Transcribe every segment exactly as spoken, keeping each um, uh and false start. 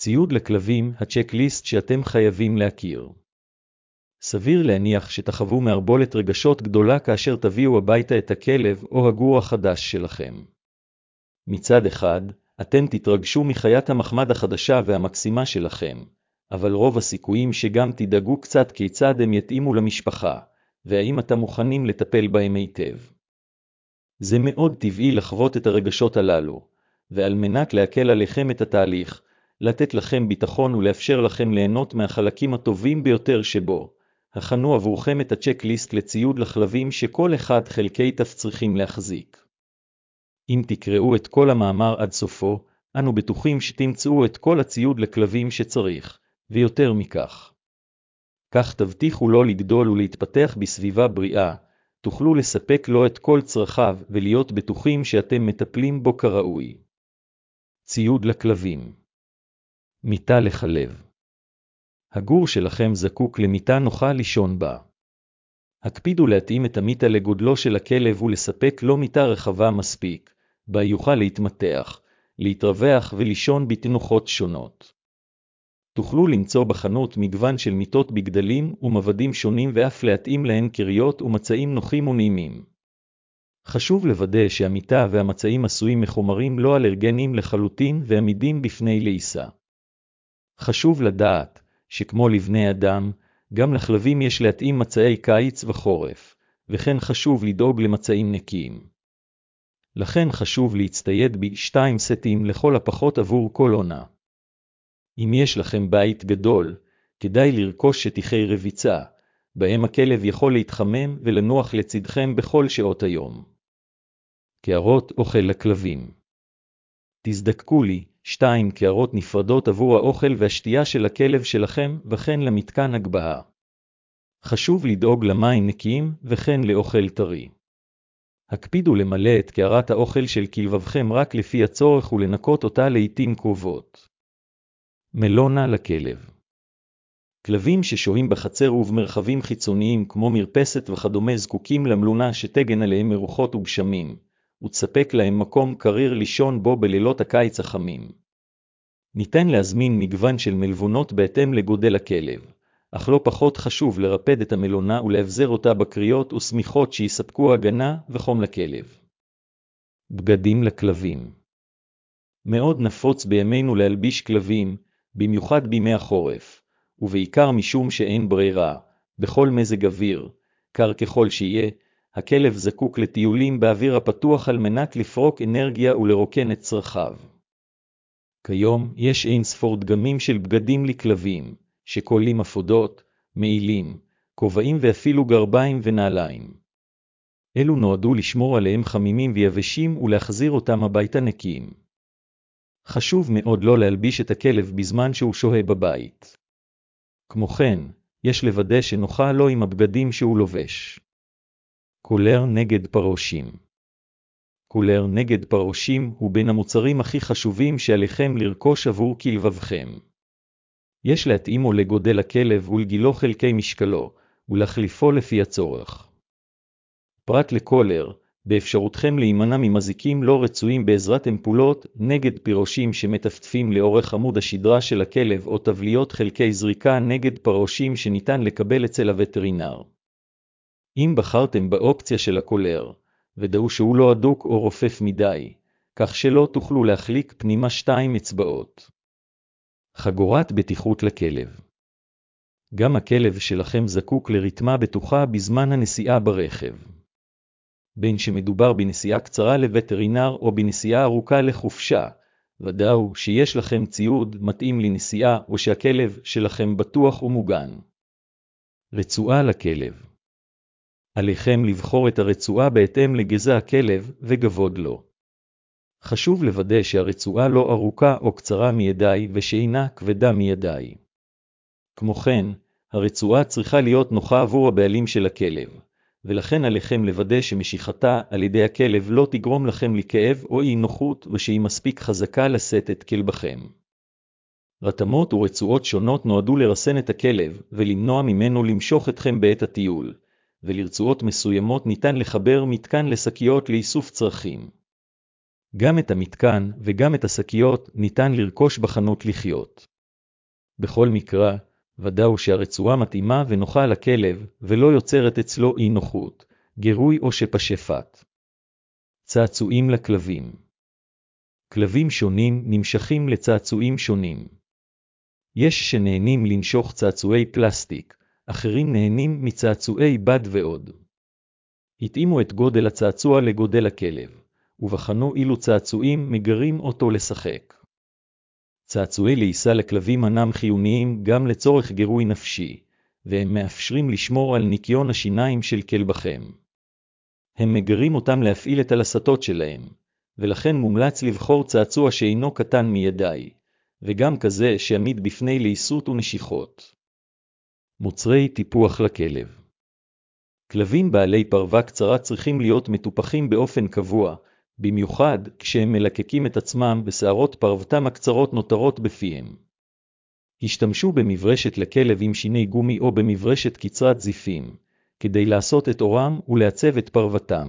ציוד לכלבים, הצ'קליסט שאתם חייבים להכיר. סביר להניח שתחוו מערבולת רגשות גדולה כאשר תביאו הביתה את הכלב או הגור החדש שלכם. מצד אחד, אתם תתרגשו מחיית המחמד החדשה והמקסימה שלכם, אבל רוב הסיכויים שגם תדאגו קצת כיצד הם יתאימו למשפחה, והאם אתם מוכנים לטפל בהם היטב. זה מאוד טבעי לחוות את הרגשות הללו, ועל מנת להקל עליכם את התהליך, לתת לכם ביטחון ולאפשר לכם ליהנות מהחלקים הטובים ביותר שבו, הכנו עבורכם את הצ'קליסט לציוד לכלבים שכל אחד חלקי צריכים להחזיק. אם תקראו את כל המאמר עד סופו, אנו בטוחים שתמצאו את כל הציוד לכלבים שצריך, ויותר מכך. כך תבטיחו לו לגדול ולהתפתח בסביבה בריאה, תוכלו לספק לו את כל צרכיו ולהיות בטוחים שאתם מטפלים בו כראוי. ציוד לכלבים. מיטה לכלב. הגור שלכם זקוק למיטה נוחה לישון בה. הקפידו להתאים את המיטה לגודלו של הכלב ולספק לו מיטה רחבה מספיק, בה יוכל להתמתח, להתרווח ולישון בתנוחות שונות. תוכלו למצוא בחנות מגוון של מיטות בגדלים ומבדים שונים ואף להתאים להן קריות ומצעים נוחים ונעימים. חשוב לוודא שהמיטה והמצעים עשויים מחומרים לא אלרגניים לחלוטין ועמידים בפני לעיסה. חשוב לדעת שכמו לבני אדם, גם לכלבים יש להתאים מצעי קיץ וחורף, וכן חשוב לדאוג למצעים נקיים. לכן חשוב להצטייד בשתיים סטים לכל הפחות עבור כל עונה. אם יש לכם בית גדול, כדאי לרכוש שטיחי רביצה, בהם הכלב יכול להתחמם ולנוח לצדכם בכל שעות היום. קערות אוכל לכלבים. תזדקקו לי, שתיים קערות נפרדות עבור האוכל והשתייה של הכלב שלכם וכן למתקן הגבהה. חשוב לדאוג למים נקיים וכן לאוכל טרי. הקפידו למלא את קערת האוכל של כלבכם רק לפי הצורך ולנקות אותה לעתים קרובות. מלונה לכלב. כלבים ששוהים בחצר ובמרחבים חיצוניים כמו מרפסת וכדומה זקוקים למלונה שתגן עליהם מרוחות וגשמים, ותספק להם מקום קריר לישון בו בלילות הקיץ החמים. ניתן להזמין מגוון של מלבונות בהתאם לגודל הכלב, אך לא פחות חשוב לרפד את המלונה ולהבזר אותה בקריות וסמיכות שיספקו הגנה וחום לכלב. בגדים לכלבים. מאוד נפוץ בימינו להלביש כלבים, במיוחד בימי החורף, ובעיקר משום שאין ברירה, בכל מזג אוויר, קר ככל שיהיה, הכלב זקוק לטיולים באוויר הפתוח על מנת לפרוק אנרגיה ולרוקן את צרכיו. כיום יש אין ספור דגמים של בגדים לכלבים, שכוללים אפודות, מעילים, כובעים ואפילו גרביים ונעליים. אלו נועדו לשמור עליהם חמימים ויבשים ולהחזיר אותם הביתה נקיים. חשוב מאוד לא להלביש את הכלב בזמן שהוא שוהה בבית. כמו כן, יש לוודא שנוחה לו עם הבגדים שהוא לובש. קולר נגד פרושים. קולר נגד פרושים הוא בין המוצרים הכי חשובים שעליכם לרכוש עבור כלבכם. יש להתאימו לגודל הכלב ולגילו חלקי משקלו, ולהחליפו לפי הצורך. פרט לקולר, באפשרותכם להימנע ממזיקים לא רצויים בעזרת אמפולות נגד פירושים שמטפטפים לאורך עמוד השדרה של הכלב או תבליות חלקי זריקה נגד פרושים שניתן לקבל אצל הווטרינר. אם בחרתם באופציה של הקולר, ודאו שהוא לא אדוק או רופף מדי, כך שלא תוכלו להחליק פנימה שתיים אצבעות. חגורת בטיחות לכלב. גם הכלב שלכם זקוק לריתמה בטוחה בזמן הנסיעה ברכב. בין שמדובר בנסיעה קצרה לווטרינר או בנסיעה ארוכה לחופשה, ודאו שיש לכם ציוד מתאים לנסיעה או שהכלב שלכם בטוח ומוגן. רצועה לכלב. עליכם לבחור את הרצועה בהתאם לגזע הכלב וגבוד לו. חשוב לוודא שהרצועה לא ארוכה או קצרה מידי ושאינה כבדה מידי. כמו כן, הרצועה צריכה להיות נוחה עבור הבעלים של הכלב, ולכן עליכם לוודא שמשיכתה על ידי הכלב לא תגרום לכם לכאב או אי נוחות ושהיא מספיק חזקה לשאת את כלבכם. רתמות ורצועות שונות נועדו לרסן את הכלב ולמנוע ממנו למשוך אתכם בעת הטיול, ולרצועות מסוימות ניתן לחבר מתקן לשקיות לאיסוף צרכים. גם את המתקן וגם את השקיות ניתן לרכוש בחנות לחיות. בכל מקרה, ודאו שהרצועה מתאימה ונוחה לכלב, ולא יוצרת אצלו אי נוחות, גירוי או שפשפת. צעצועים לכלבים. כלבים שונים נמשכים לצעצועים שונים. יש שנהנים לנשוך צעצועי פלסטיק, אחרים נהנים מצעצועי בד ועוד. התאימו את גודל הצעצוע לגודל הכלב, ובחנו אילו צעצועים מגרים אותו לשחק. צעצועי לעיסה לכלבים אינם חיוניים גם לצורך גירוי נפשי, והם מאפשרים לשמור על ניקיון השיניים של כלבכם. הם מגרים אותם להפעיל את הלסתות שלהם, ולכן מומלץ לבחור צעצוע שאינו קטן מידי, וגם כזה שעמיד בפני לעיסות ונשיכות. מוצרי טיפוח לכלב. כלבים בעלי פרווה קצרה צריכים להיות מטופחים באופן קבוע, במיוחד כשהם מלקקים את עצמם בשערות פרותם הקצרות נותרות בפיהם. השתמשו במברשת לכלב עם שיני גומי או במברשת קצרת זיפים, כדי לעשות את אורם ולעצב את פרוותם.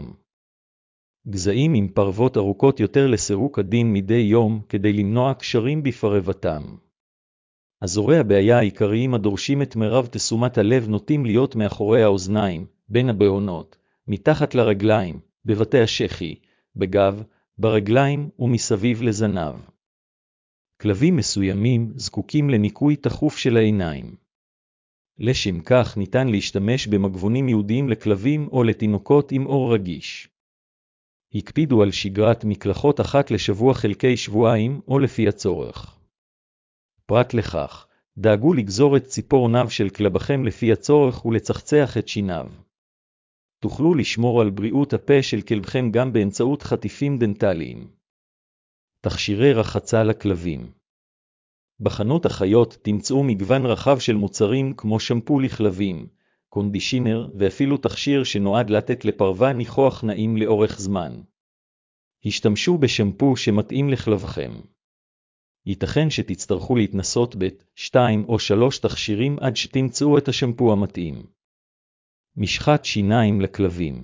גזעים עם פרוות ארוכות יותר לסירוק עדין מדי יום כדי למנוע קשרים בפרותם. אזורי הבעיה העיקריים הדורשים את מרב תשומת הלב נוטים להיות מאחורי האוזניים, בין הבעונות, מתחת לרגליים, בבתי השחי, בגב, ברגליים ומסביב לזנב. כלבים מסוימים זקוקים לניקוי תכוף של העיניים. לשם כך ניתן להשתמש במגבונים ייעודיים לכלבים או לתינוקות עם אור רגיש. הקפידו על שגרת מקלחות אחת לשבוע חלקי שבועיים או לפי הצורך. פרט לכך, דאגו לגזור את ציפור עוניו של כלבכם לפי הצורך ולצחצח את שיניו. תוכלו לשמור על בריאות הפה של כלבכם גם באמצעות חטיפים דנטליים. תכשירי רחצה לכלבים. בחנות החיות תמצאו מגוון רחב של מוצרים כמו שמפו לכלבים, קונדישנר ואפילו תכשיר שנועד לתת לפרווה ניחוח נעים לאורך זמן. השתמשו בשמפו שמתאים לכלבכם. ייתכן שתצטרכו להתנסות בת, שתיים או שלוש תכשירים עד שתמצאו את השמפו המתאים. משחת שיניים לכלבים.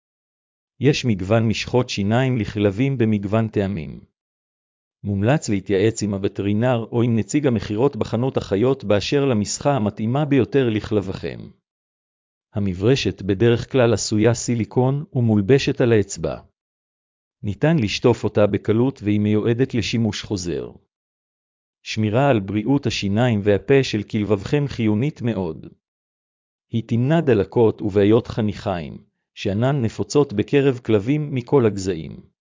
יש מגוון משחות שיניים לכלבים במגוון טעמים. מומלץ להתייעץ עם הווטרינר או עם נציג המחירות בחנות החיות באשר למשחה המתאימה ביותר לכלבכם. המברשת בדרך כלל עשויה סיליקון ומולבשת על האצבע. ניתן לשטוף אותה בקלות והיא מיועדת לשימוש חוזר. שמירה על בריאות השיניים והפה של כלבכם חיונית מאוד. היא תמנע דלקות ובעיות חניכיים, שאינן נפוצות בקרב כלבים מכל הגזעים.